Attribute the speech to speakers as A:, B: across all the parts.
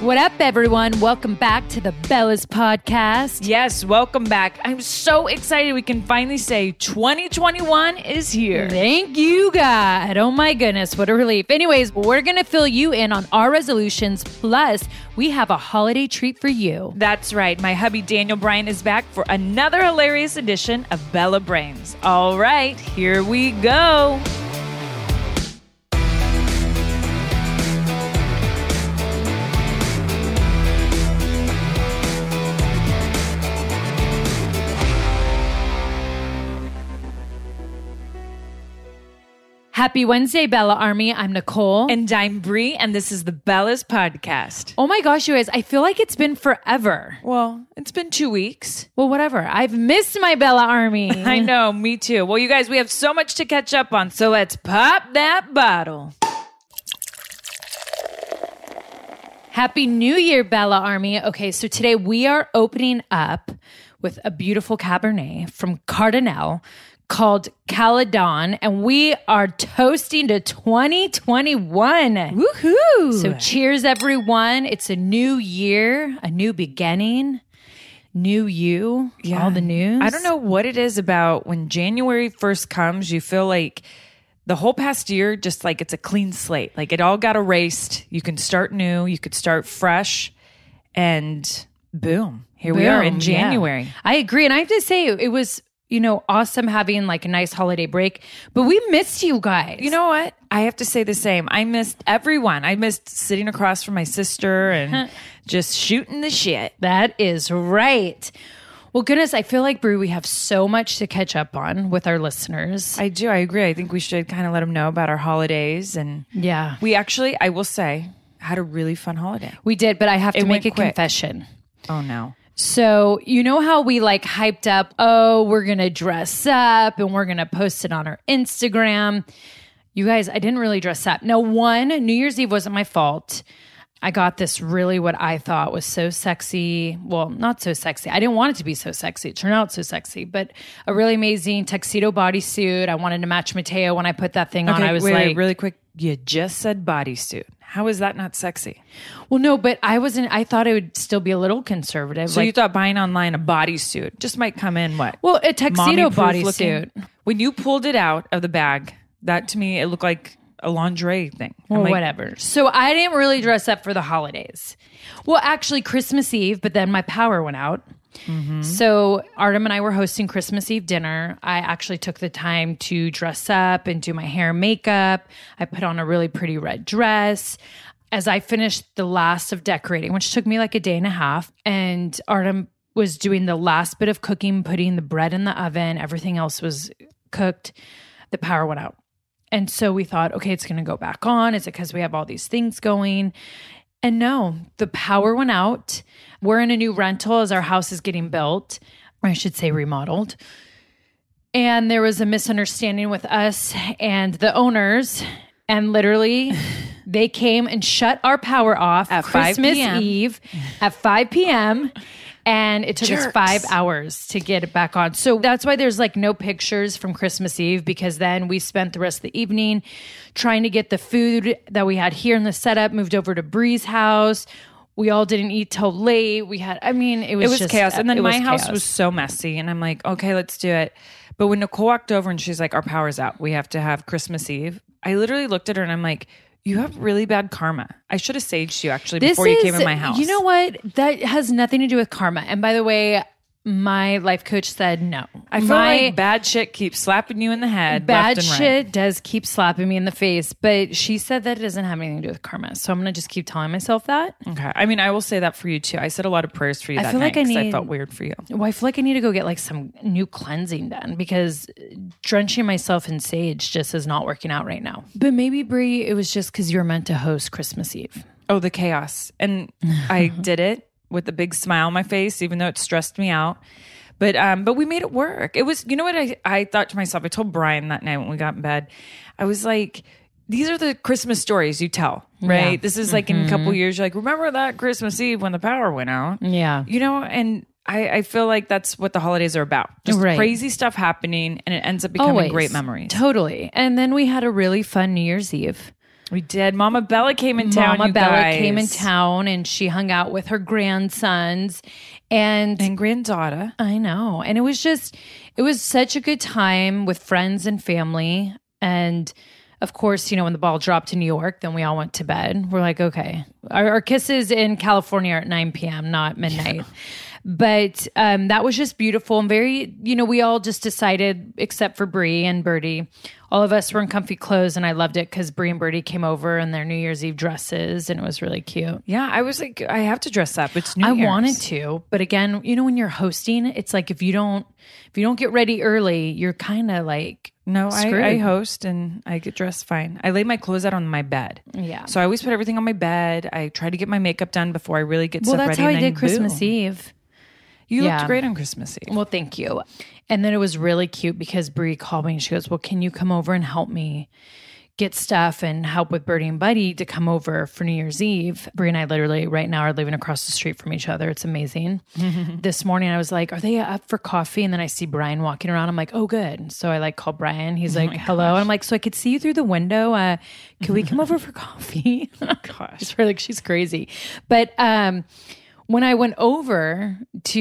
A: What up, everyone? Welcome back to the Bellas Podcast.
B: Yes, welcome back. I'm so excited we can finally say 2021 is here.
A: Thank you, God. Oh my goodness, what a relief. Anyways, we're going to fill you in on our resolutions. Plus, we have a holiday treat for you.
B: That's right. My hubby Daniel Bryan is back for another hilarious edition of Bella Brains. All right, here we go.
A: Happy Wednesday, Bella Army. I'm Nicole.
B: And I'm Bree, and this is the Bellas Podcast.
A: Oh my gosh, you guys, I feel like it's been forever.
B: Well, it's been 2 weeks.
A: Well, whatever. I've missed my Bella Army.
B: I know, me too. Well, you guys, we have so much to catch up on, so let's pop that bottle.
A: Happy New Year, Bella Army. Okay, so today we are opening up with a beautiful Cabernet from Cardinal called Caledon, and we are toasting to 2021.
B: Woohoo!
A: So cheers, everyone. It's a new year, a new beginning, new you, all the news.
B: I don't know what it is about when January 1st comes, you feel like the whole past year, just like it's a clean slate. Like it all got erased. You can start new, you could start fresh, and boom, here we are in January.
A: Yeah. I agree. And I have to say, it was, awesome having like a nice holiday break, but we missed you guys.
B: You know what? I have to say the same. I missed everyone. I missed sitting across from my sister and just shooting the shit.
A: That is right. Well, goodness, I feel like, Brew, we have so much to catch up on with our listeners.
B: I do. I agree. I think we should kind of let them know about our holidays. And
A: yeah,
B: we actually, I will say, had a really fun holiday.
A: We did, but I have to make a
B: quick.
A: confession.
B: Oh, no.
A: So, you know how we like hyped up, we're going to dress up and we're going to post it on our Instagram. You guys, I didn't really dress up. Now, New Year's Eve wasn't my fault. I got this really what I thought was so sexy. Well, not so sexy. I didn't want it to be so sexy. It turned out so sexy, but a really amazing tuxedo bodysuit. I wanted to match Mateo when I put that thing on. I was
B: wait, really quick. You just said bodysuit. How is that not sexy?
A: Well, no, but I thought it would still be a little conservative.
B: So you thought buying online a bodysuit just might come in what?
A: Well, a tuxedo bodysuit.
B: Looking. When you pulled it out of the bag, that to me, it looked like a lingerie thing.
A: Well, whatever. So I didn't really dress up for the holidays. Well, actually Christmas Eve, but then my power went out. Mm-hmm. So Artem and I were hosting Christmas Eve dinner. I actually took the time to dress up and do my hair and makeup. I put on a really pretty red dress. As I finished the last of decorating, which took me like a day and a half, and Artem was doing the last bit of cooking, putting the bread in the oven, everything else was cooked, the power went out. And so we thought, okay, it's going to go back on. Is it because we have all these things going? And no, the power went out. We're in a new rental as our house is getting built, or I should say remodeled. And there was a misunderstanding with us and the owners. And literally, they came and shut our power off
B: at
A: Christmas
B: 5 p.m.
A: Eve at 5 p.m. And it took us 5 hours to get it back on. So that's why there's like no pictures from Christmas Eve, because then we spent the rest of the evening trying to get the food that we had here in the setup moved over to Bree's house. We all didn't eat till late. It was just
B: chaos. And then my house was so messy. And I'm like, okay, let's do it. But when Nicole walked over and she's like, our power's out, we have to have Christmas Eve. I literally looked at her and I'm like, you have really bad karma. I should have saged you actually before you came in my house.
A: You know what? That has nothing to do with karma. And by the way, my life coach said no.
B: I feel like bad shit keeps slapping you in the head.
A: Bad
B: left and
A: shit
B: right.
A: does keep slapping me in the face. But she said that it doesn't have anything to do with karma. So I'm going to just keep telling myself that.
B: Okay. I mean, I will say that for you too. I said a lot of prayers for you that night because I felt weird for you.
A: Well, I feel like I need to go get like some new cleansing done, because drenching myself in sage just is not working out right now. But maybe, Brie, it was just because you were meant to host Christmas Eve.
B: Oh, the chaos. And I did it with a big smile on my face, even though it stressed me out. But we made it work. It was, you know what I thought to myself? I told Brian that night when we got in bed, I was like, these are the Christmas stories you tell, right?
A: Yeah.
B: This is like in a couple years, you're like, remember that Christmas Eve when the power went out?
A: Yeah.
B: You know, and I feel like that's what the holidays are about. Just crazy stuff happening, and it ends up becoming great memories.
A: Totally. And then we had a really fun New Year's Eve.
B: We did. Mama Bella came in town.
A: Mama
B: you
A: Bella
B: guys.
A: came in town and she hung out with her grandsons and
B: granddaughter.
A: I know. And it was such a good time with friends and family. And of course, when the ball dropped to New York, then we all went to bed. We're like, okay, our kisses in California are at 9 p.m., not midnight. But that was just beautiful and very, we all just decided, except for Bree and Birdie, all of us were in comfy clothes, and I loved it because Bree and Birdie came over in their New Year's Eve dresses, and it was really cute.
B: Yeah, I was like, I have to dress up. It's New Year's.
A: I wanted to, but again, when you're hosting, it's like if you don't get ready early, you're kind of like
B: no.
A: screwed.
B: I host and I get dressed fine. I lay my clothes out on my bed.
A: Yeah,
B: so I always put everything on my bed. I try to get my makeup done before I really get
A: well,
B: stuff
A: that's
B: ready.
A: how I did Christmas Eve.
B: You looked great on Christmas Eve.
A: Well, thank you. And then it was really cute because Brie called me and she goes, well, can you come over and help me get stuff and help with Birdie and Buddy to come over for New Year's Eve? Brie and I literally right now are living across the street from each other. It's amazing. This morning I was like, are they up for coffee? And then I see Brian walking around. I'm like, oh, good. So I call Brian. He's like, hello. And I'm like, so I could see you through the window. Can we come over for coffee?
B: Gosh.
A: Just like, she's crazy. But, when I went over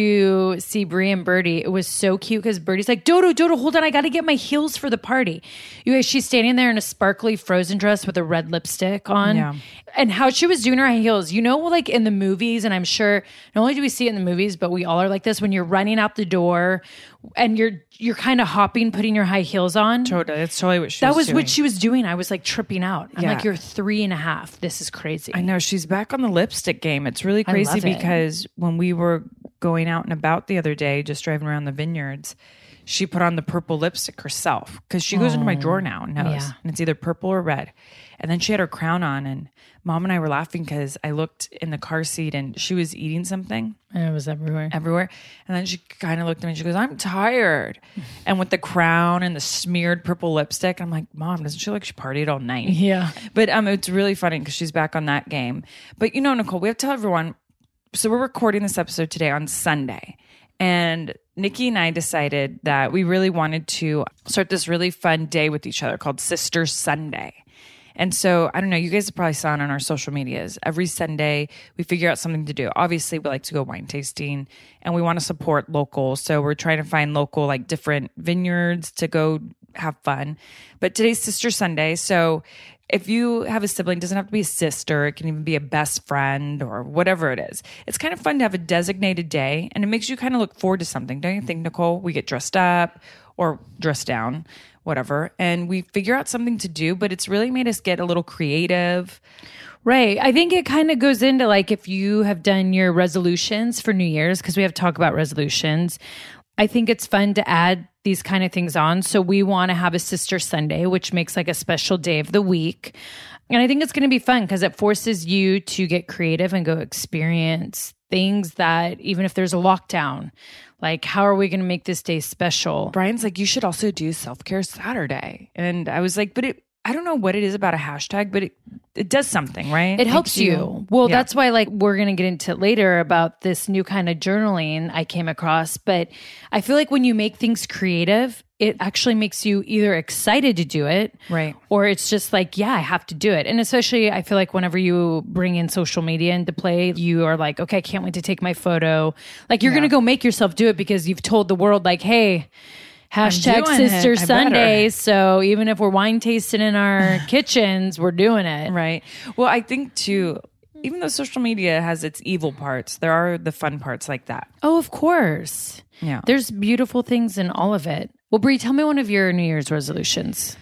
A: to see Brie and Birdie, it was so cute because Birdie's like, Dodo, hold on. I got to get my heels for the party. You guys, she's standing there in a sparkly Frozen dress with a red lipstick on. Yeah. And how she was doing her high heels, like in the movies, and I'm sure not only do we see it in the movies, but we all are like this when you're running out the door and you're kind of hopping, putting your high heels on.
B: Totally. That's totally what
A: that was doing. What she was doing. I was like tripping out. I'm like, you're 3.5. This is crazy.
B: I know. She's back on the lipstick game. It's really crazy because when we were going out and about the other day, just driving around the vineyards, she put on the purple lipstick herself because she goes into my drawer now and knows. Yeah. And it's either purple or red. And then she had her crown on, and Mom and I were laughing because I looked in the car seat and she was eating something.
A: And it was everywhere.
B: And then she kind of looked at me and she goes, I'm tired. And with the crown and the smeared purple lipstick, I'm like, Mom, doesn't she look she partied all night?
A: Yeah.
B: But it's really funny because she's back on that game. But Nicole, we have to tell everyone. So we're recording this episode today on Sunday. And Nikki and I decided that we really wanted to start this really fun day with each other called Sister Sunday. And so, I don't know, you guys have probably saw it on our social medias. Every Sunday, we figure out something to do. Obviously, we like to go wine tasting and we want to support local. So we're trying to find local, like different vineyards to go have fun. But today's Sister Sunday. So if you have a sibling, it doesn't have to be a sister. It can even be a best friend or whatever it is. It's kind of fun to have a designated day and it makes you kind of look forward to something. Don't you think, Nicole? We get dressed up or dressed down, whatever, and we figure out something to do, but it's really made us get a little creative.
A: Right. I think it kind of goes into like if you have done your resolutions for New Year's, because we have to talk about resolutions. I think it's fun to add these kind of things on. So we want to have a Sister Sunday, which makes like a special day of the week. And I think it's going to be fun because it forces you to get creative and go experience things that even if there's a lockdown, like how are we going to make this day special?
B: Brian's like, you should also do self-care Saturday. And I was like, but I don't know what it is about a hashtag, but it does something, right?
A: It helps you. Well, that's why like we're going to get into it later about this new kind of journaling I came across. But I feel like when you make things creative, it actually makes you either excited to do it,
B: right?
A: Or it's just like, yeah, I have to do it. And especially I feel like whenever you bring in social media into play, you are like, okay, I can't wait to take my photo. Like you're going to go make yourself do it because you've told the world like, hey, hashtag Sister Sunday. So even if we're wine tasting in our kitchens, we're doing it.
B: Right. Well, I think too, even though social media has its evil parts, there are the fun parts like that.
A: Oh, of course.
B: Yeah.
A: There's beautiful things in all of it. Well, Brie, tell me one of your New Year's resolutions.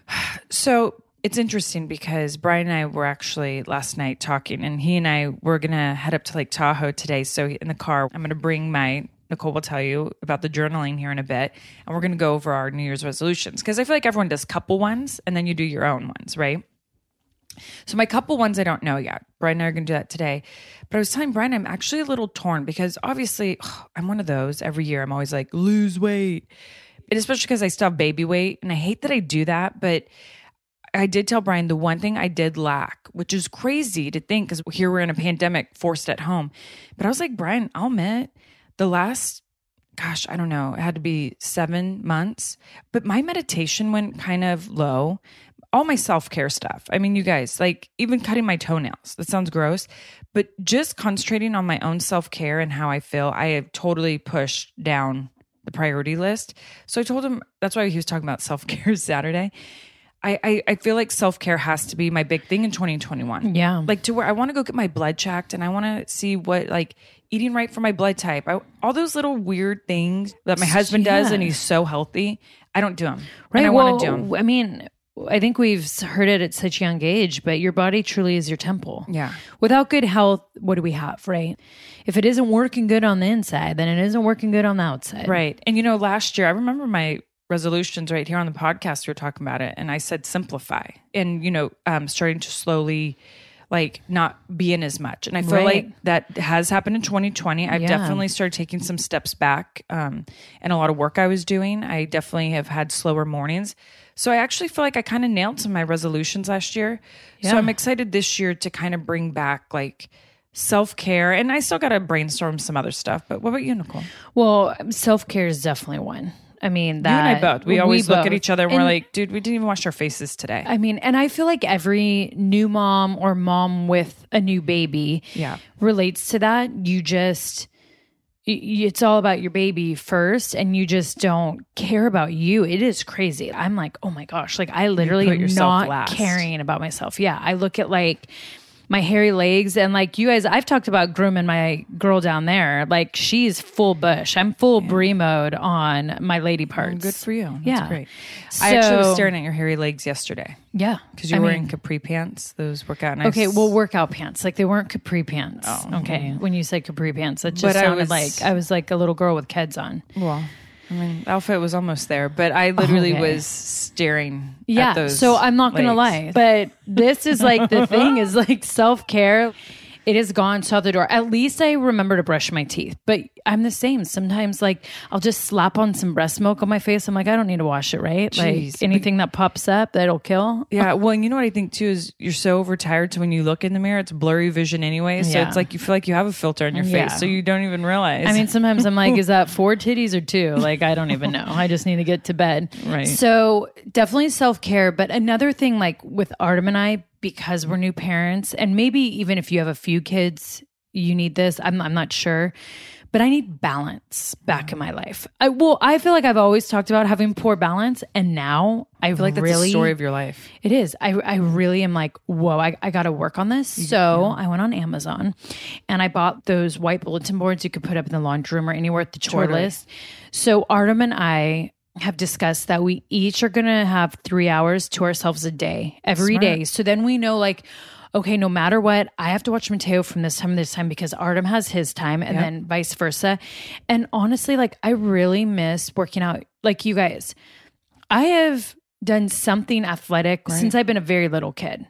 B: So it's interesting because Brian and I were actually last night talking, and he and I were going to head up to Lake Tahoe today. So in the car, I'm going to bring Nicole will tell you about the journaling here in a bit, and we're going to go over our New Year's resolutions because I feel like everyone does couple ones and then you do your own ones, right? So my couple ones I don't know yet. Brian and I are going to do that today. But I was telling Brian I'm actually a little torn because obviously I'm one of those every year. I'm always like, lose weight. And especially because I still have baby weight. And I hate that I do that. But I did tell Brian the one thing I did lack, which is crazy to think because here we're in a pandemic forced at home. But I was like, Brian, I'll admit the last, I don't know, it had to be 7 months. But my meditation went kind of low. all my self-care stuff. I mean, you guys, like even cutting my toenails, that sounds gross, but just concentrating on my own self-care and how I feel, I have totally pushed down the priority list. So I told him, that's why he was talking about self-care Saturday. I feel like self-care has to be my big thing in 2021.
A: Yeah.
B: Like to where I want to go get my blood checked and I want to see what like eating right for my blood type. All those little weird things that my husband does and he's so healthy. I don't do them.
A: Right.
B: And I want to do them.
A: I mean, I think we've heard it at such a young age, but your body truly is your temple.
B: Yeah.
A: Without good health, what do we have, right? If it isn't working good on the inside, then it isn't working good on the outside.
B: Right. And last year, I remember my resolutions right here on the podcast, we were talking about it. And I said, simplify and, starting to slowly like not be in as much. And I feel like that has happened in 2020. I've definitely started taking some steps back and a lot of work I was doing. I definitely have had slower mornings. So I actually feel like I kind of nailed some of my resolutions last year. Yeah. So I'm excited this year to kind of bring back like self-care. And I still got to brainstorm some other stuff. But what about you, Nicole?
A: Well, self-care is definitely one. I mean, that
B: you and I both. We always look at each other and we're like, dude, we didn't even wash our faces today.
A: I mean, and I feel like every new mom or mom with a new baby relates to that. It's all about your baby first and you just don't care about you. It is crazy. I'm like, oh my gosh, like I literally am not caring about myself. Yeah. I look at like my hairy legs and like you guys, I've talked about grooming my girl down there. Like she's full bush. I'm full brie mode on my lady parts.
B: Good for you. That's great.
A: So,
B: I actually was staring at your hairy legs yesterday.
A: Yeah.
B: Because you're wearing capri pants, those workout nice.
A: Okay, well, workout pants. Like they weren't capri pants. Oh. Okay. When you said capri pants, it just sounded like I was like a little girl with Keds on.
B: Well, I mean, the outfit was almost there, but I literally was staring at those
A: so I'm not going to lie. But this is like the thing is like self-care. It has gone south the door. At least I remember to brush my teeth. But I'm the same. Sometimes like I'll just slap on some breast milk on my face. I'm like, I don't need to wash it, right? Jeez. Like anything that pops up, that'll kill.
B: Yeah. Well, and you know what I think too is you're so overtired. So when you look in the mirror, it's blurry vision anyway. So it's like you feel like you have a filter on your face. So you don't even realize.
A: I mean, sometimes I'm like, is that 4 titties or 2? Like, I don't even know. I just need to get to bed.
B: Right.
A: So definitely self-care. But another thing like with Artem and I, because we're new parents, and maybe even if you have a few kids, you need this. I'm not sure, but I need balance back in my life. I feel like I've always talked about having poor balance, and now I feel like
B: that's the story of your life.
A: It is. I really am like, whoa, I got to work on this. So I went on Amazon and I bought those white bulletin boards you could put up in the laundry room or anywhere at the chore list. So Artem and I have discussed that we each are going to have 3 hours to ourselves a day, every day. So then we know like, okay, no matter what, I have to watch Mateo from this time to this time because Artem has his time and then vice versa. And honestly, like I really miss working out. Like you guys, I have done something athletic since I've been a very little kid.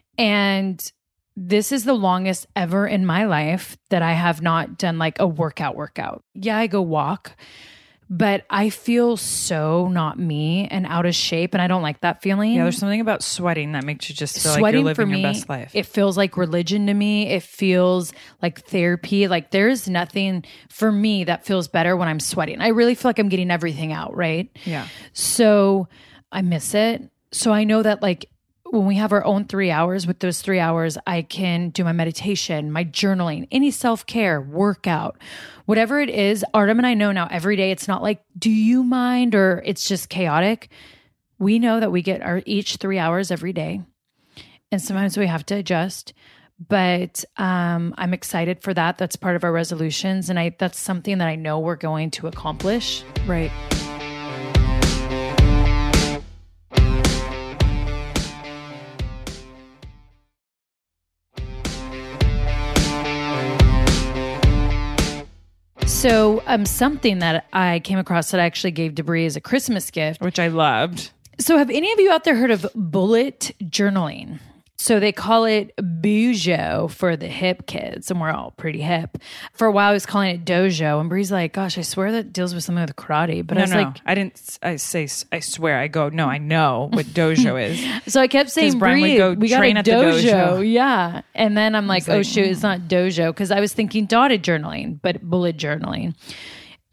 A: And this is the longest ever in my life that I have not done like a workout. Yeah, I go walk. But I feel so not me and out of shape, and I don't like that feeling.
B: Yeah, there's something about sweating that makes you just feel like you're living your best life.
A: It feels like religion to me. It feels like therapy. Like there's nothing for me that feels better when I'm sweating. I really feel like I'm getting everything out, right?
B: Yeah.
A: So I miss it. So I know that like when we have our own 3 hours, with those 3 hours, I can do my meditation, my journaling, any self-care, workout, whatever it is. Artem and I know now every day, it's not like, do you mind? Or it's just chaotic. We know that we get our each 3 hours every day. And sometimes we have to adjust, but I'm excited for that. That's part of our resolutions. And that's something that I know we're going to accomplish.
B: Right.
A: So something that I came across that I actually gave Debris as a Christmas gift.
B: Which I loved.
A: So have any of you out there heard of bullet journaling? So they call it Bujo for the hip kids, and we're all pretty hip. For a while, I was calling it Dojo, and Bree's like, "Gosh, I swear that deals with something with karate." But I was like,
B: "I didn't." I say, "I swear." I go, "No, I know what Dojo is."
A: So I kept saying, "Bree, we got a dojo." Yeah, and then I'm like, "Oh shoot, it's not Dojo," because I was thinking dotted journaling, but bullet journaling.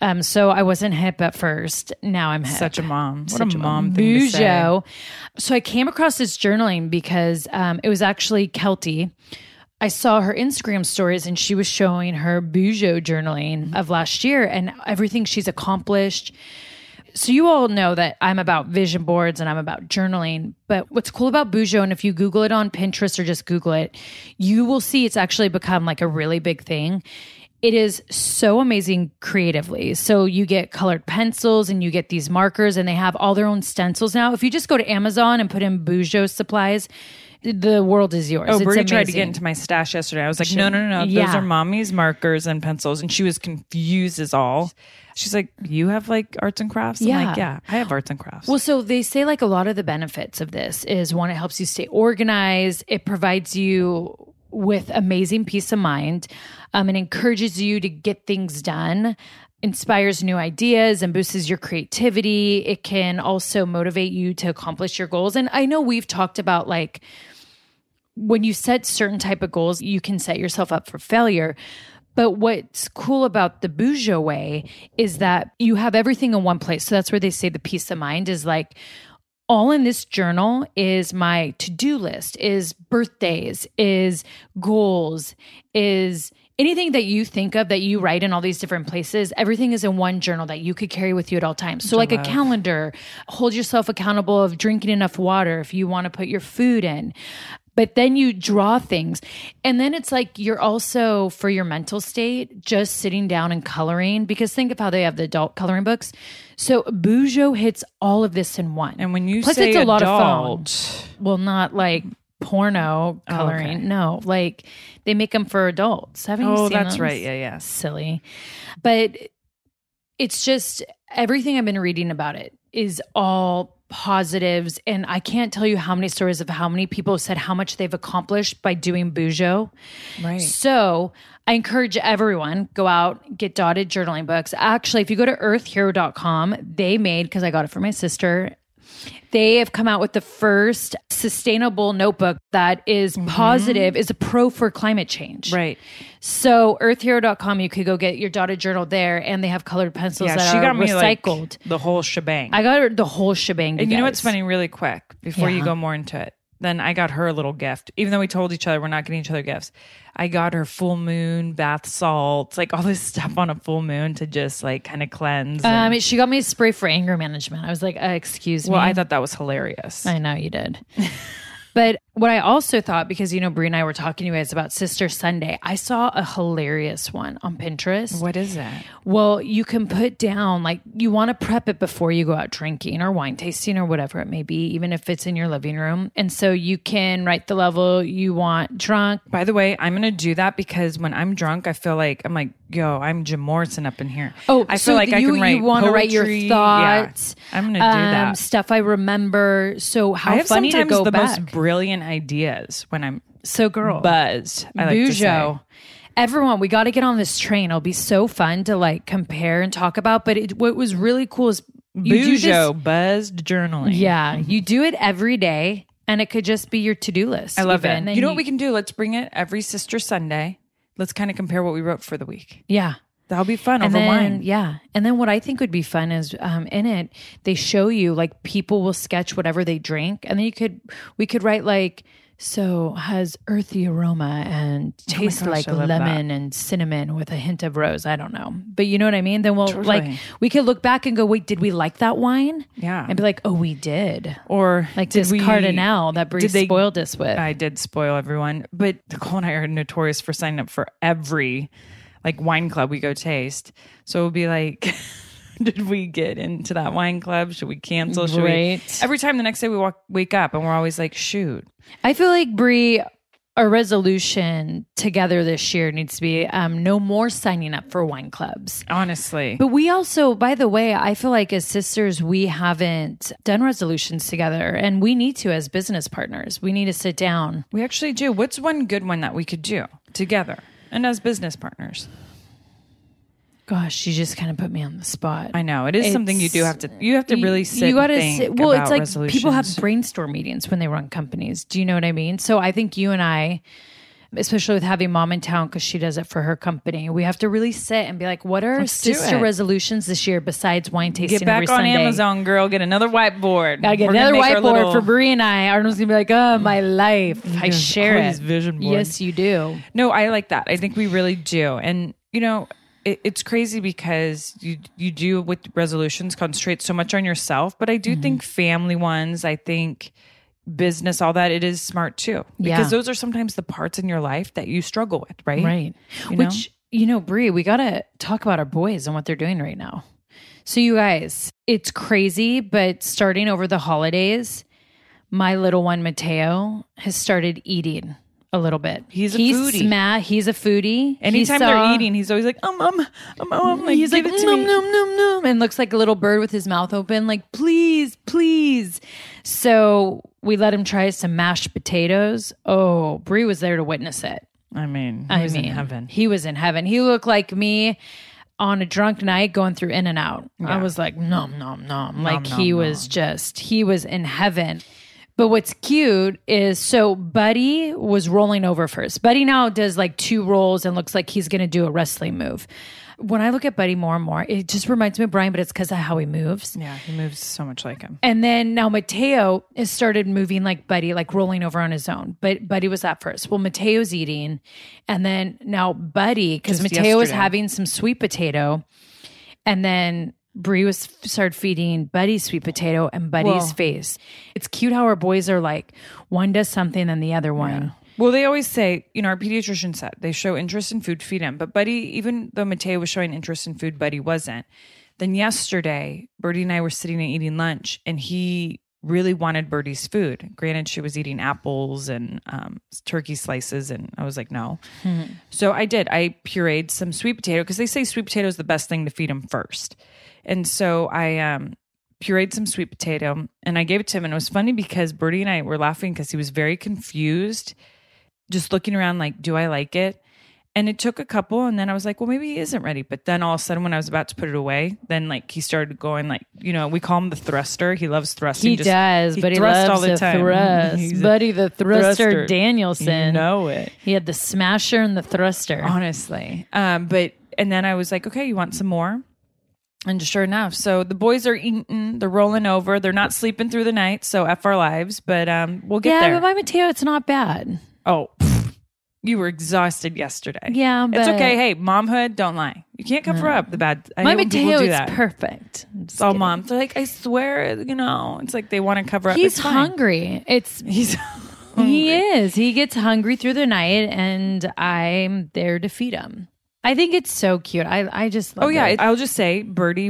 A: So I wasn't hip at first. Now I'm hip.
B: Such a mom. What
A: Such
B: a mom thing to say.
A: Bujo. So I came across this journaling because it was actually Kelty. I saw her Instagram stories and she was showing her Bujo journaling of last year and everything she's accomplished. So you all know that I'm about vision boards and I'm about journaling. But what's cool about Bujo, and if you Google it on Pinterest or just Google it, you will see it's actually become like a really big thing. It is so amazing creatively. So you get colored pencils and you get these markers and they have all their own stencils now. If you just go to Amazon and put in Bujo supplies, the world is yours.
B: Oh,
A: It's
B: Brie tried to
A: amazing.
B: get into my stash yesterday. I was like, no.
A: Yeah.
B: Those are mommy's markers and pencils. And she was confused as all. She's like, you have like arts and crafts? I'm
A: Yeah.
B: like, yeah, I have arts and crafts.
A: Well, so they say like a lot of the benefits of this is one, it helps you stay organized. It provides you with amazing peace of mind. It encourages you to get things done, inspires new ideas and boosts your creativity. It can also motivate you to accomplish your goals. And I know we've talked about like when you set certain type of goals, you can set yourself up for failure. But what's cool about the Bujo way is that you have everything in one place. So that's where they say the peace of mind is like, all in this journal is my to-do list, is birthdays, is goals, is anything that you think of that you write in all these different places. Everything is in one journal that you could carry with you at all times. So like a calendar, hold yourself accountable of drinking enough water if you want to put your food in. But then you draw things. And then it's like you're also, for your mental state, just sitting down and coloring. Because think of how they have the adult coloring books. So Bujo hits all of this in one.
B: And when you
A: Plus
B: say
A: it's a lot of
B: adult,
A: fun. Well, not like porno coloring.
B: okay.
A: No, like they make them for adults. Haven't you
B: oh,
A: seen
B: that's
A: those?
B: right. Yeah.
A: Silly. But it's just everything I've been reading about it is all positives. And I can't tell you how many stories of how many people said how much they've accomplished by doing Bujo.
B: Right.
A: So I encourage everyone, go out, get dotted journaling books. Actually, if you go to earthhero.com, they made, because I got it for my sister, they have come out with the first sustainable notebook that is positive, is a pro for climate change.
B: Right.
A: So earthhero.com, you could go get your dotted journal there, and they have colored pencils
B: Yeah,
A: that
B: she
A: are
B: got me
A: recycled.
B: like the whole shebang.
A: I got her the whole shebang.
B: And you know
A: guys.
B: what's funny, really quick, before you
A: Yeah.
B: go more into it? Then I got her a little gift, even though we told each other we're not getting each other gifts. I got her full moon bath salts, like all this stuff on a full moon to just like kind of cleanse. and-
A: She got me a spray for anger management. I was like, excuse me.
B: well, I thought that was hilarious.
A: I know you did. But what I also thought, because, you know, Brie and I were talking to you guys about Sister Sunday, I saw a hilarious one on Pinterest.
B: What is that?
A: Well, you can put down, like, you want to prep it before you go out drinking or wine tasting or whatever it may be, even if it's in your living room. And so you can write the level you want drunk.
B: By the way, I'm going to do that because when I'm drunk, I feel like I'm like, yo, I'm Jim Morrison up in here.
A: Oh,
B: I
A: so
B: feel like I can write
A: you want to write your
B: poetry.
A: thoughts.
B: Yeah, I'm going to do that.
A: Stuff I remember. So how
B: I have
A: funny to
B: sometimes
A: go
B: the
A: back.
B: most brilliant ideas when I'm
A: So girl.
B: buzzed. I like to say.
A: Bujo. Everyone, we got to get on this train. It'll be so fun to like compare and talk about. But what was really cool is you do this.
B: Bujo, buzzed journaling.
A: Yeah, you do it every day, and it could just be your to-do list.
B: I love
A: even.
B: it.
A: And
B: You know what we can do? Let's bring it every Sister Sunday. Let's kind of compare what we wrote for the week.
A: Yeah.
B: That'll be fun
A: And
B: over
A: then,
B: wine.
A: yeah. And then what I think would be fun is in it, they show you like people will sketch whatever they drink. And then we could write like, so has earthy aroma and tastes
B: gosh,
A: like
B: I love
A: lemon and cinnamon with a hint of rose. I don't know. But you know what I mean? Then we'll
B: Totally.
A: like, we could look back and go, wait, did we like that wine?
B: Yeah.
A: And be like, oh, we did.
B: Or
A: Like
B: did
A: this
B: we-
A: Cardinal that Brie
B: did they-
A: spoiled us with.
B: I did spoil everyone. But Nicole and I are notorious for signing up for every like wine club we go taste. So it would be like, did we get into that wine club? Should we cancel? Should we?
A: Right.
B: Every time the next day we wake up and we're always like, shoot.
A: I feel like Brie, our resolution together this year needs to be no more signing up for wine clubs.
B: Honestly.
A: But we also, by the way, I feel like as sisters, we haven't done resolutions together, and we need to as business partners. We need to sit down.
B: We actually do. What's one good one that we could do together and as business partners?
A: Gosh, you just kind of put me on the spot.
B: I know it is something you do have to. You have to really sit.
A: You gotta
B: and think
A: sit. Well,
B: about
A: it's like people have
B: resolutions.
A: brainstorm meetings when they run companies. Do you know what I mean? So I think you and I especially with having mom in town because she does it for her company. We have to really sit and be like, what are our sister resolutions this year besides wine tasting
B: Get back
A: every
B: on
A: Sunday?
B: Amazon, girl. Get another whiteboard.
A: Gotta get another whiteboard for Brie and I. Arnold's gonna be like, oh, my life. I share it.
B: Vision board.
A: Yes, you do.
B: No, I like that. I think we really do. And, you know, it's crazy because you do with resolutions concentrate so much on yourself. But I do think family ones, I think business, all that, it is smart too. Because those are sometimes the parts in your life that you struggle with, right?
A: Right. You know, Brie, we got to talk about our boys and what they're doing right now. So you guys, it's crazy, but starting over the holidays, my little one, Mateo, has started eating a little bit.
B: He's a foodie.
A: He's a foodie.
B: Anytime they're eating, he's always like, like,
A: he's like,
B: give it to me.
A: Nom, and looks like a little bird with his mouth open, like, please, please. So we let him try some mashed potatoes. Oh, Brie was there to witness it.
B: I mean, he was in heaven.
A: He was in heaven. He looked like me on a drunk night going through In-N-Out. I was like, nom, nom, nom. Like he was in heaven. But what's cute is, so Buddy was rolling over first. Buddy now does like 2 rolls and looks like he's going to do a wrestling move. When I look at Buddy more and more, it just reminds me of Brian, but it's because of how he moves.
B: Yeah, he moves so much like him.
A: And then now Mateo has started moving like Buddy, like rolling over on his own. But Buddy was at first. Well, Mateo's eating. And then now Buddy, because Mateo was having some sweet potato. And then Brie started feeding Buddy sweet potato and Buddy's face. It's cute how our boys are like, one does something and the other one.
B: Yeah. Well, they always say, you know, our pediatrician said they show interest in food, feed him. But Buddy, even though Mateo was showing interest in food, Buddy wasn't. Then yesterday, Birdie and I were sitting and eating lunch, and he really wanted Birdie's food. Granted, she was eating apples and turkey slices, and I was like, no. So I did. I pureed some sweet potato, because they say sweet potato is the best thing to feed him first. And so I pureed some sweet potato, and I gave it to him. And it was funny because Birdie and I were laughing because he was very confused, just looking around like, do I like it? And it took a couple, and then I was like, well, maybe he isn't ready. But then all of a sudden, when I was about to put it away, then like he started going like, you know, we call him the thruster. He loves thrusting.
A: He does, but he loves all the time. Thrust. Buddy, the thruster Danielson.
B: You know it.
A: He had the smasher and the thruster.
B: Honestly. And then I was like, okay, you want some more? And sure enough, so the boys are eating, they're rolling over, they're not sleeping through the night, so F our lives, but we'll get there.
A: Yeah, but by Mateo, it's not bad.
B: Oh, you were exhausted yesterday.
A: Yeah, but
B: it's okay. Hey, momhood, don't lie. You can't cover up the bad.
A: My Mateo is perfect.
B: It's all moms. They're like, I swear, you know, it's like they want to cover up.
A: He's hungry. He's hungry. He is. He gets hungry through the night, and I'm there to feed him. I think it's so cute. I just love it.
B: I'll just say Birdie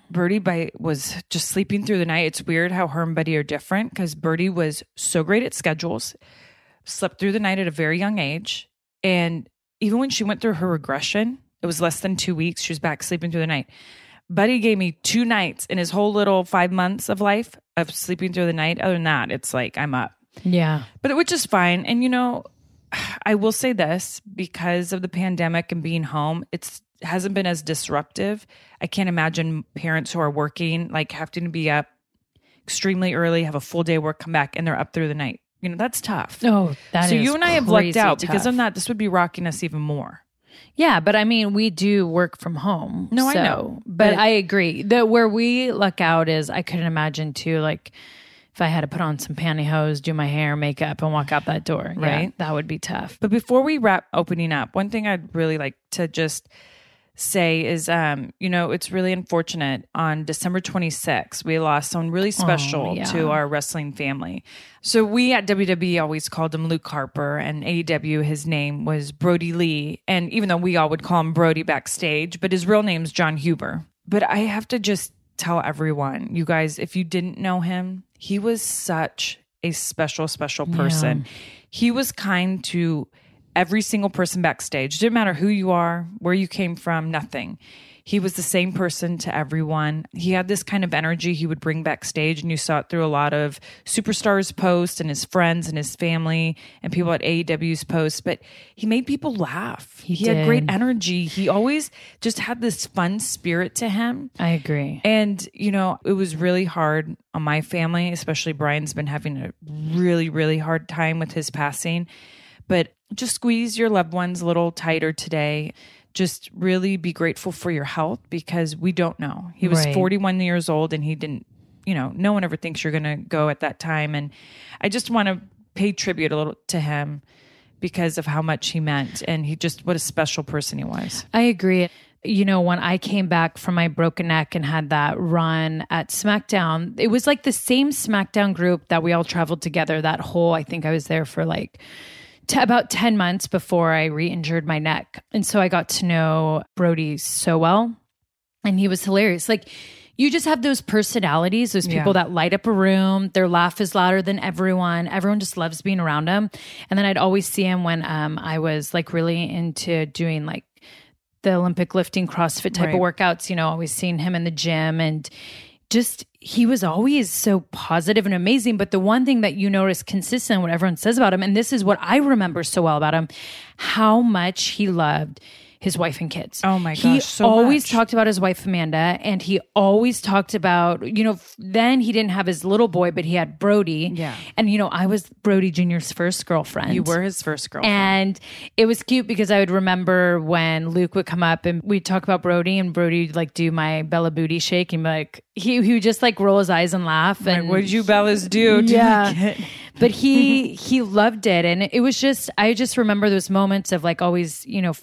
B: was just sleeping through the night. It's weird how her and Buddy are different, because Birdie was so great at schedules, slept through the night at a very young age. And even when she went through her regression, it was less than 2 weeks. She was back sleeping through the night. Buddy gave me 2 nights in his whole little 5 months of life of sleeping through the night. Other than that, it's like, I'm up.
A: Yeah.
B: But which is fine. And you know, I will say this, because of the pandemic and being home, it hasn't been as disruptive. I can't imagine parents who are working, like having to be up extremely early, have a full day work, come back, and they're up through the night. You know, that's tough.
A: Oh, that
B: so
A: is
B: you and I have lucked out
A: tough.
B: because of that. This would be rocking us even more.
A: Yeah, but I mean, we do work from home.
B: No, I know.
A: But I agree. Where we luck out is, I couldn't imagine too, like, if I had to put on some pantyhose, do my hair, makeup, and walk out that door.
B: Right.
A: Yeah, that would be tough.
B: But before we wrap opening up, one thing I'd really like to just say is, you know, it's really unfortunate. On December 26th, we lost someone really special to our wrestling family. So we at WWE always called him Luke Harper, and AEW, his name was Brody Lee. And even though we all would call him Brody backstage, but his real name's John Huber. But I have to just tell everyone, you guys, if you didn't know him, he was such a special, special person. Yeah. He was kind to every single person backstage. Didn't matter who you are, where you came from, nothing. He was the same person to everyone. He had this kind of energy he would bring backstage, and you saw it through a lot of superstars' posts and his friends and his family and people at AEW's posts. But he made people laugh. He had great energy. He always just had this fun spirit to him.
A: I agree.
B: And, you know, it was really hard on my family, especially Brian's been having a really, really hard time with his passing. But just squeeze your loved ones a little tighter today. Just really be grateful for your health, because we don't know. He was 41 years old and he didn't, no one ever thinks you're going to go at that time. And I just want to pay tribute a little to him because of how much he meant. And what a special person he was.
A: I agree. When I came back from my broken neck and had that run at SmackDown, it was like the same SmackDown group that we all traveled together. I think I was there for like about 10 months before I re-injured my neck. And so I got to know Brody so well, and he was hilarious. Like, you just have those personalities, those people that light up a room. Their laugh is louder than everyone. Everyone just loves being around him. And then I'd always see him when I was like really into doing like the Olympic lifting, CrossFit type of workouts, always seeing him in the gym, and just, he was always so positive and amazing. But the one thing that you notice consistent, what everyone says about him, and this is what I remember so well about him, how much he loved his wife and kids.
B: Oh my gosh,
A: he
B: so
A: always
B: much.
A: talked about his wife Amanda, and he always talked about, then he didn't have his little boy, but he had Brody.
B: Yeah.
A: And I was Brody Jr.'s first girlfriend.
B: You were his first girlfriend.
A: And it was cute because I would remember when Luke would come up and we'd talk about Brody, and Brody would like do my Bella booty shake, and like he would just like roll his eyes and laugh. And
B: what did you Bellas do?
A: Yeah. But he loved it. And it was just, I just remember those moments of like always,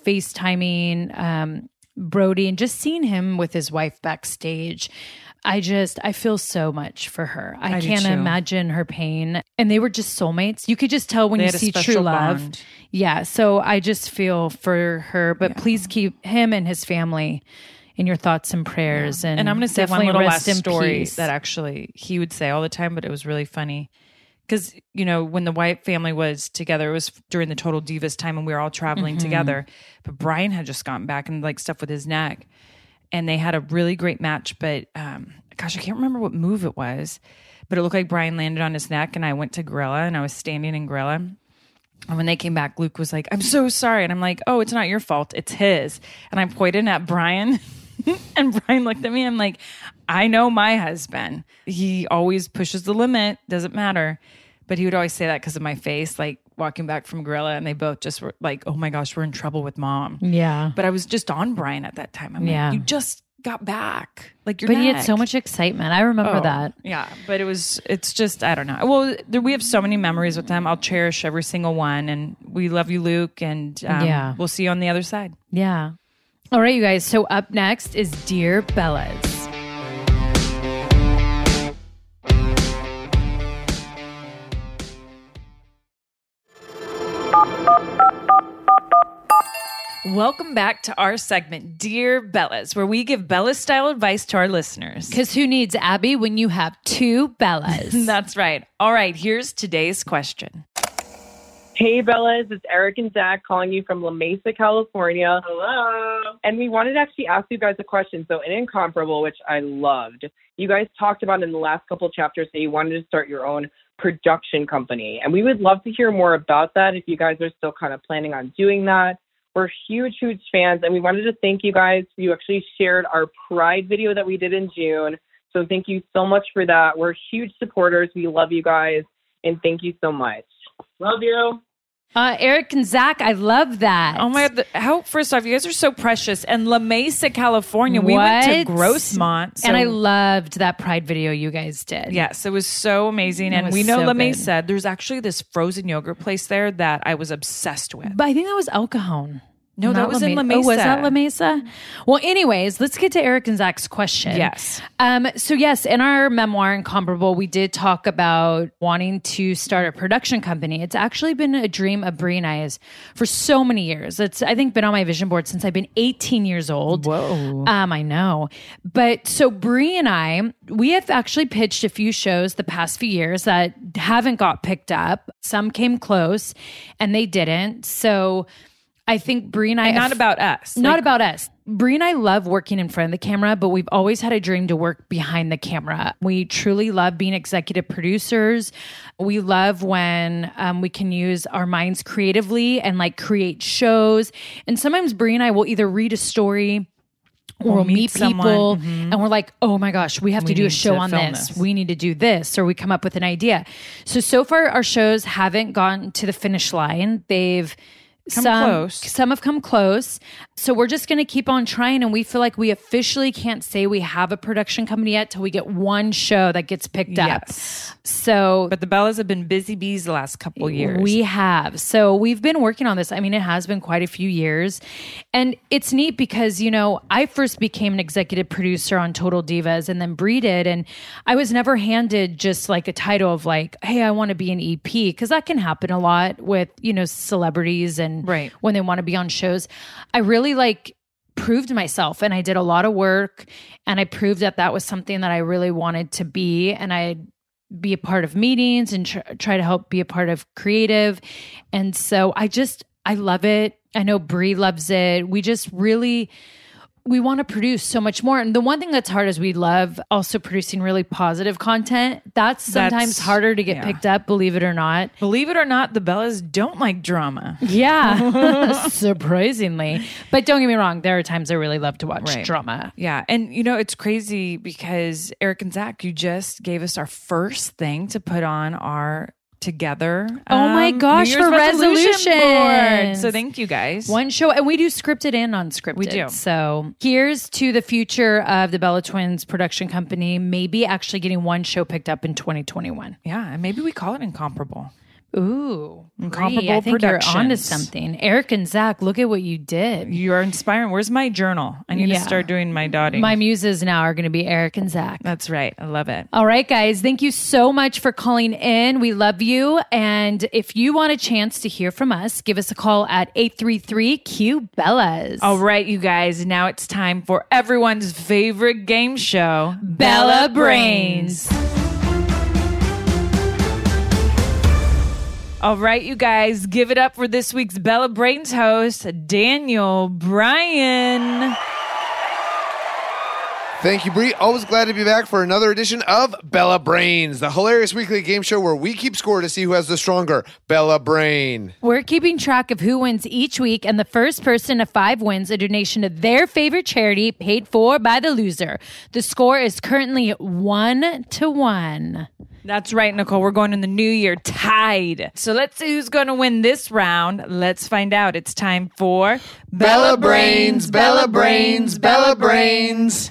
A: FaceTiming Brody and just seeing him with his wife backstage. I feel so much for her. I can't imagine her pain. And they were just soulmates. You could just tell when you see true love.
B: Bond.
A: Yeah. So I just feel for her, but please keep him and his family in your thoughts and prayers. And
B: I'm going to say one little last story
A: peace.
B: that actually he would say all the time, but it was really funny. Because, when the White family was together, it was during the Total Divas time and we were all traveling together. But Brian had just gotten back and like stuff with his neck. And they had a really great match. But gosh, I can't remember what move it was. But it looked like Brian landed on his neck, and I went to Gorilla and I was standing in Gorilla. And when they came back, Luke was like, "I'm so sorry." And I'm like, "Oh, it's not your fault. It's his." And I pointed at Brian. And Brian looked at me. I'm like, I know my husband. He always pushes the limit. Doesn't matter. But he would always say that because of my face, like walking back from Gorilla. And they both just were like, oh my gosh, we're in trouble with mom.
A: Yeah.
B: But I was just on Brian at that time. I'm like, you just got back. Like you're
A: But he had so much excitement. I remember that.
B: Yeah. But it's just, I don't know. Well, we have so many memories with them. I'll cherish every single one. And we love you, Luke. And we'll see you on the other side.
A: Yeah. All right, you guys. So up next is Dear Bellas.
B: Welcome back to our segment, Dear Bellas, where we give Bella-style advice to our listeners.
A: Because who needs Abby when you have two Bellas?
B: That's right. All right, here's today's question.
C: Hey, Bellas, it's Eric and Zach calling you from La Mesa, California. Hello. And we wanted to actually ask you guys a question. So in Incomparable, which I loved, you guys talked about in the last couple of chapters that you wanted to start your own production company. And we would love to hear more about that if you guys are still kind of planning on doing that. We're huge, huge fans. And we wanted to thank you guys. You actually shared our Pride video that we did in June. So thank you so much for that. We're huge supporters. We love you guys. And thank you so much. Love you.
A: Eric and Zach, I love that.
B: Oh my God. First off, you guys are so precious. And La Mesa, California, we went to Grossmont.
A: And I loved that Pride video you guys did.
B: Yes, it was so amazing. And we know La Mesa, there's actually this frozen yogurt place there that I was obsessed with.
A: But I think that was El Cajon.
B: No, that was in La Mesa.
A: Oh, was that La Mesa? Well, anyways, let's get to Eric and Zach's question.
B: Yes.
A: So yes, in our memoir, Incomparable, we did talk about wanting to start a production company. It's actually been a dream of Brie and I's for so many years. It's, I think, been on my vision board since I've been 18 years old.
B: Whoa.
A: I know. But so Brie and I, we have actually pitched a few shows the past few years that haven't got picked up. Some came close and they didn't. So I think Brie and I...
B: And not about us.
A: Not about us. Brie and I love working in front of the camera, but we've always had a dream to work behind the camera. We truly love being executive producers. We love when we can use our minds creatively and like create shows. And sometimes Brie and I will either read a story or we'll meet people
B: someone.
A: and we're like, oh my gosh, we have to do a show on
B: film
A: this. We need to do this. Or we come up with an idea. So far our shows haven't gone to the finish line. They've some have come close. So we're just going to keep on trying. And we feel like we officially can't say we have a production company yet till we get one show that gets picked up. So,
B: but the Bellas have been busy bees the last couple years.
A: We have. So we've been working on this. I mean, it has been quite a few years. And it's neat because, you know, I first became an executive producer on Total Divas and then Brie did. And I was never handed just like a title of like, hey, I want to be an EP. Because that can happen a lot with, you know, celebrities and when they want to be on shows. I really like proved myself and I did a lot of work and I proved that that was something that I really wanted to be. And I'd be a part of meetings and try to help be a part of creative. And so I love it. I know Brie loves it. We want to produce so much more. And the one thing that's hard is we love also producing really positive content. That's sometimes harder to get picked up, believe it or not.
B: Believe it or not, the Bellas don't like drama.
A: Yeah, surprisingly. But don't get me wrong, there are times I really love to watch drama.
B: Yeah. And, you know, it's crazy because Eric and Zach, you just gave us our first thing to put on our together.
A: Oh my gosh, for resolution
B: board. So thank you guys.
A: One show, and we do scripted and unscripted.
B: We do.
A: So here's to the future of the Bella Twins production company, maybe actually getting one show picked up in 2021.
B: Yeah, and maybe we call it Incomparable.
A: Ooh,
B: Incomparable
A: I think
B: Productions.
A: You're onto something. Eric and Zach, look at what you did.
B: You are inspiring. Where's my journal? I need to start doing my dotting.
A: My muses now are going to be Eric and Zach.
B: That's right. I love it.
A: All right, guys. Thank you so much for calling in. We love you. And if you want a chance to hear from us, give us a call at 833-Q-BELLAS.
B: All right, you guys. Now it's time for everyone's favorite game show,
A: Bella Brains.
B: All right, you guys, give it up for this week's Bella Brains host, Daniel Bryan.
D: Thank you, Brie. Always glad to be back for another edition of Bella Brains, the hilarious weekly game show where we keep score to see who has the stronger Bella Brain.
A: We're keeping track of who wins each week, and the first person to 5 wins a donation to their favorite charity paid for by the loser. The score is currently 1-1.
B: That's right, Nicole. We're going in the new year tied. So let's see who's going to win this round. Let's find out. It's time for
D: Bella Brains, Bella Brains, Bella Brains.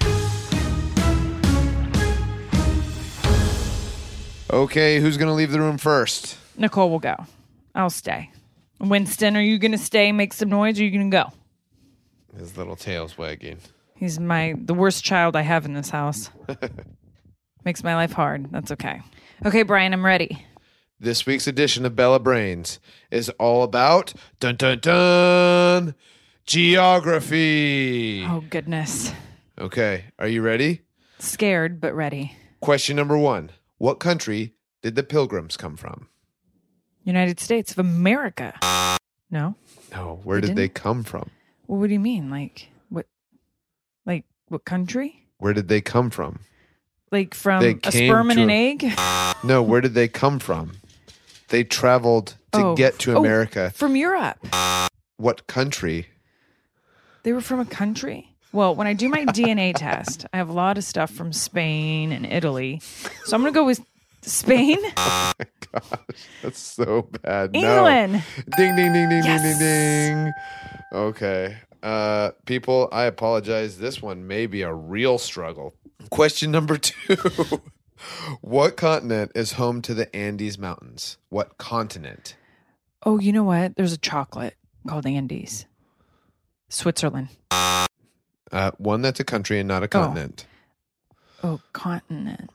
D: Okay, who's going to leave the room first?
B: Nicole will go. I'll stay. Winston, are you going to stay, make some noise, or are you going to go?
D: His little tail's wagging.
B: He's the worst child I have in this house. Makes my life hard. That's okay. Okay, Brian, I'm ready.
D: This week's edition of Bella Brains is all about dun-dun-dun geography.
B: Oh, goodness.
D: Okay, are you ready?
B: Scared, but ready.
D: Question number 1. What country did the Pilgrims come from?
B: United States of America. No?
D: No, where did they come from?
B: Well, what do you mean? Like what country?
D: Where did they come from?
B: Like from a sperm and an egg?
D: No, where did they come from? They traveled to get to America.
B: From Europe.
D: What country?
B: They were from a country? Well, when I do my DNA test, I have a lot of stuff from Spain and Italy. So I'm going to go with Spain.
D: Oh my gosh, that's so bad.
B: England.
D: No. Ding, ding, ding, ding,
B: Yes.
D: ding, ding, ding. Okay. People, I apologize. This one may be a real struggle. Question number 2. What continent is home to the Andes Mountains? What continent?
B: Oh, you know what? There's a chocolate called Andes. Switzerland.
D: One that's a country and not a continent.
B: Oh, continent.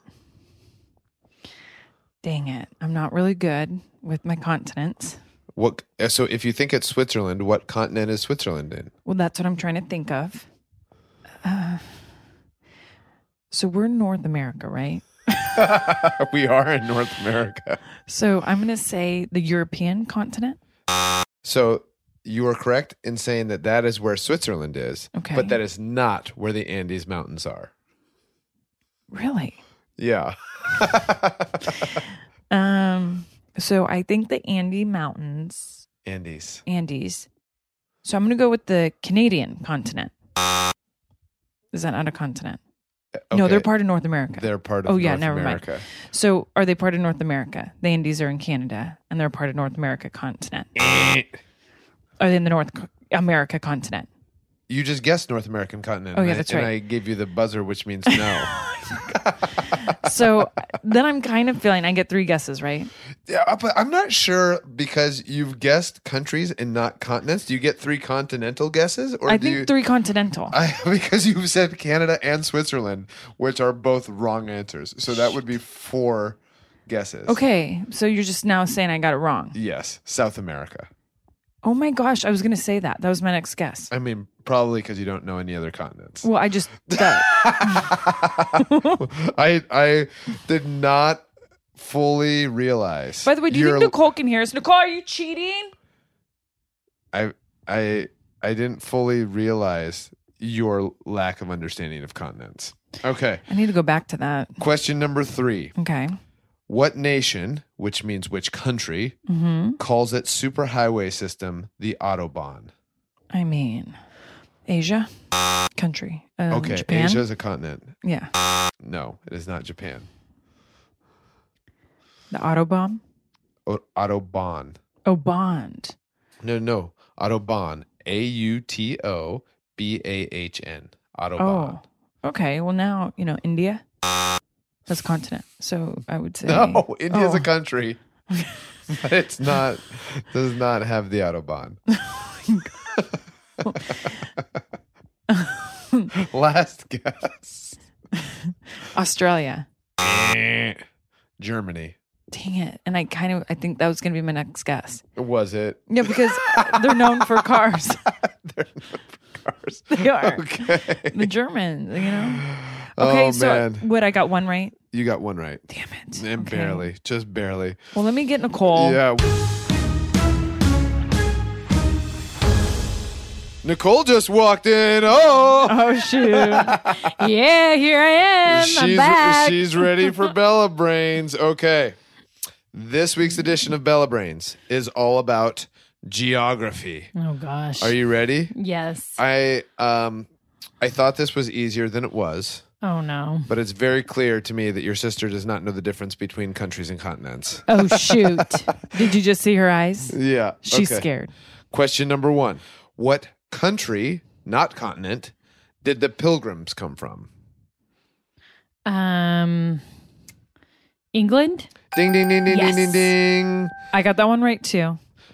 B: Dang it. I'm not really good with my continents.
D: So if you think it's Switzerland, what continent is Switzerland in?
B: Well, that's what I'm trying to think of. So we're in North America, right?
D: We are in North America.
B: So I'm going to say the European continent.
D: So you are correct in saying that is where Switzerland is.
B: Okay.
D: But that is not where the Andes Mountains are.
B: Really?
D: Yeah.
B: So I think the Andes Mountains.
D: Andes.
B: So I'm going to go with the Canadian continent. Is that not a continent? No, they're part of North America.
D: They're part of
B: Oh, yeah,
D: North
B: never
D: America.
B: mind. So are they part of North America? The Andes are in Canada, and they're part of North America continent. Are they in the North America continent?
D: You just guessed North American continent.
B: Oh, yeah, that's right.
D: And I gave you the buzzer, which means no.
B: So then I'm kind of feeling I get 3 guesses, right?
D: Yeah, but I'm not sure because you've guessed countries and not continents. Do you get 3 continental guesses? Or
B: I
D: do
B: think
D: you,
B: 3 continental.
D: because you've said Canada and Switzerland, which are both wrong answers. So that would be 4 guesses.
B: Okay, so you're just now saying I got it wrong.
D: Yes, South America.
B: Oh my gosh, I was going to say that. That was my next guess.
D: I mean, probably because you don't know any other continents.
B: Well, I just that.
D: I did not fully realize.
B: By the way, do you think Nicole can hear us? Nicole, are you cheating?
D: I didn't fully realize your lack of understanding of continents. Okay.
B: I need to go back to that.
D: Question number 3.
B: Okay.
D: What nation, which means which country, calls its superhighway system the Autobahn?
B: I mean, Asia country.
D: Okay,
B: Japan?
D: Asia is a continent.
B: Yeah.
D: No, it is not Japan.
B: The Autobahn?
D: Autobahn.
B: Oh, Bond.
D: No. Autobahn. AUTOBAHN. Autobahn.
B: Oh, okay. Well, now, India. That's a continent. So I would say.
D: No, India's a country. But it's not, does not have the Autobahn. Last guess.
B: Australia.
D: Germany.
B: Dang it. And I think that was going to be my next guess.
D: Was it?
B: Yeah, because they're known for cars.
D: They're known for cars.
B: They are.
D: Okay.
B: The Germans, Okay,
D: Oh,
B: so
D: man.
B: what, I got one right?
D: You got one right.
B: Damn it.
D: And
B: Okay.
D: barely. Just barely.
B: Well, let me get Nicole.
D: Yeah. Nicole just walked in.
B: Oh, shoot.
A: Yeah, here I am. I'm back.
D: She's ready for Bella Brains. Okay. This week's edition of Bella Brains is all about geography.
A: Oh gosh.
D: Are you ready?
A: Yes.
D: I thought this was easier than it was,
A: Oh no.
D: but it's very clear to me that your sister does not know the difference between countries and continents.
A: Oh shoot.
B: Did you just see her eyes?
D: Yeah.
B: She's
D: okay.
B: scared.
D: Question number 1. What country, not continent, did the Pilgrims come from?
A: England?
D: Ding, ding, ding, ding,
A: Yes.
D: ding, ding, ding.
B: I got that one right too.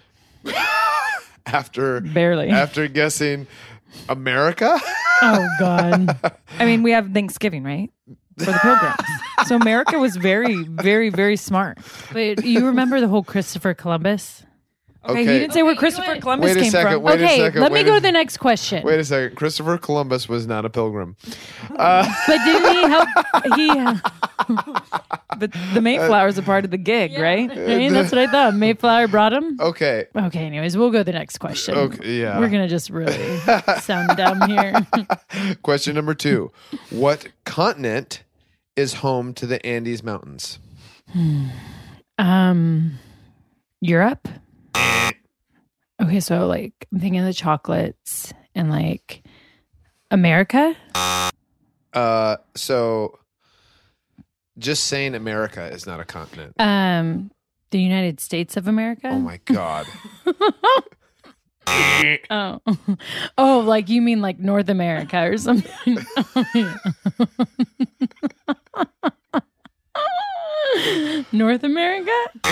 B: Barely.
D: After guessing America?
A: Oh god.
B: I mean, we have Thanksgiving, right? For the Pilgrims. So America was very, very, very smart.
A: But you remember the whole Christopher Columbus?
B: Okay, he didn't say where Christopher Columbus
D: Wait a
B: came
D: second,
B: from.
D: wait a
A: Okay,
D: second,
A: let me
D: wait
A: go
D: a-
A: to the next question.
D: Wait a second. Christopher Columbus was not a pilgrim.
A: But didn't he help?
B: But the Mayflower's a part of the gig, right?
A: Hey, that's what I thought. Mayflower brought him.
D: Okay.
A: Okay, anyways, we'll go to the next question.
D: Okay, yeah.
A: We're gonna just really sound dumb here.
D: Question number 2. What continent is home to the Andes Mountains?
A: Europe. Okay, so I'm thinking of the chocolates and America.
D: So just saying America is not a continent.
A: The United States of America.
D: Oh my God.
A: Oh, you mean North America or something? North America?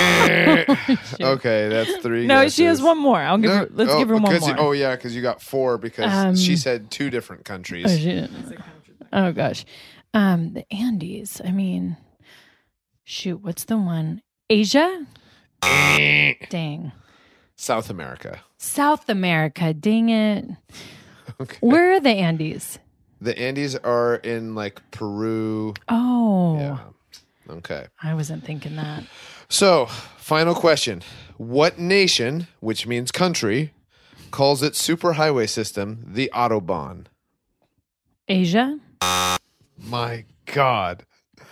D: Okay, that's 3
B: No,
D: guesses.
B: she has one more. I'll give her. Let's give her one more.
D: Oh yeah, because you got 4 because she said 2 different countries.
A: Oh, she didn't. Oh gosh. The Andes. I mean, shoot, what's the one? Asia? Dang.
D: South America.
A: South America. Dang it.
D: Okay.
A: Where are the Andes?
D: The Andes are in Peru.
A: Oh.
D: Yeah. Okay.
A: I wasn't thinking that.
D: So, final question. What nation, which means country, calls its superhighway system the Autobahn?
A: Asia?
D: My God.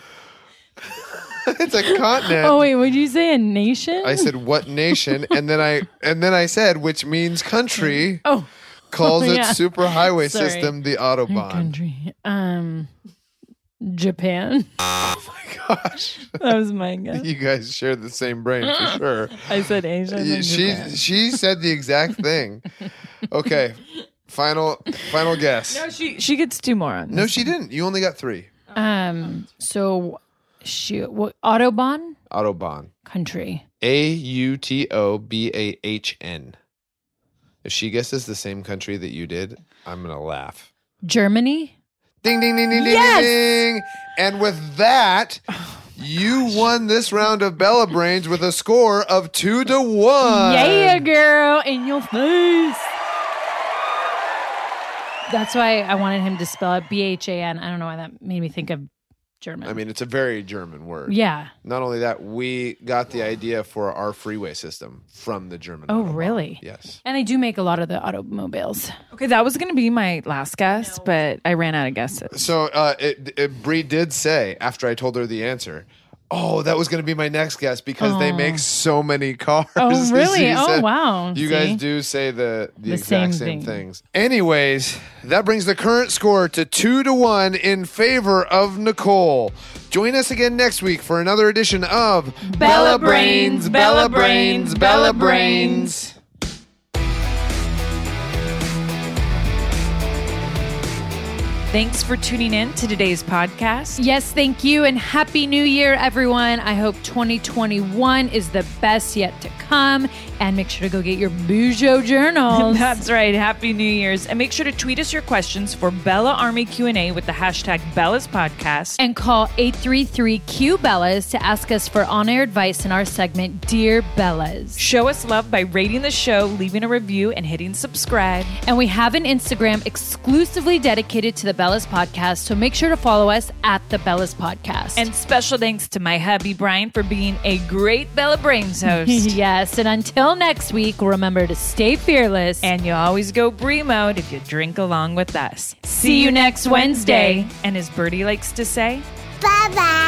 D: It's a continent.
A: Oh wait, would you say a nation?
D: I said what nation, and then I said which means country.
A: Oh.
D: calls its
A: Yeah.
D: superhighway
A: Sorry.
D: system the Autobahn?
A: Country. Japan.
D: Gosh,
B: That was my guess.
D: you guys share the same brain for sure.
B: I said Asia. and then Japan.
D: She said the exact thing. Okay, final guess.
B: No, she gets 2 more on this.
D: No, she didn't. You only got 3.
A: So what Autobahn
D: Autobahn.
A: country.
D: Autobahn. If she guesses the same country that you did, I'm gonna laugh.
A: Germany.
D: Ding ding ding ding ding
A: Yes!
D: ding. And with that, you won this round of Bella Brains with a score of 2-1.
A: Yeah, girl, in your face. That's why I wanted him to spell it BHAN. I don't know why that made me think of German.
D: I mean, it's a very German word.
A: yeah.
D: Not only that, we got the idea for our freeway system from the German.
A: Oh,
D: Autobahn.
A: really?
D: Yes.
A: And they do make a lot of the automobiles.
B: Okay, that was going to be my last guess, but I ran out of guesses.
D: So Bree did say, after I told her the answer, oh, that was going to be my next guess because they make so many cars.
A: Oh, really?
D: She
A: Oh,
D: said,
A: wow.
D: You
A: See?
D: guys do say the exact
A: same
D: same
A: thing.
D: things. Anyways, that brings the current score to 2-1 in favor of Nicole. Join us again next week for another edition of
A: Bella Brains, Bella Brains, Bella
D: Brains.
B: Thanks for tuning in to today's podcast.
A: Yes, thank you. And Happy New Year, everyone. I hope 2021 is the best yet to come. And make sure to go get your Bujo journals.
B: That's right. Happy New Year's. And make sure to tweet us your questions for Bella Army Q&A with the hashtag Bella's Podcast.
A: And call 833-Q-Bellas to ask us for on-air advice in our segment, Dear Bellas.
B: Show us love by rating the show, leaving a review, and hitting subscribe.
A: And we have an Instagram exclusively dedicated to the Bellas Podcast, so make sure to follow us at the Bellas Podcast.
B: And special thanks to my hubby, Brian, for being a great Bella Brains host.
A: yes, and until next week, remember to stay fearless.
B: And you always go Brie mode if you drink along with us.
A: See you next Wednesday.
B: And as Birdie likes to say,
E: Bye-bye.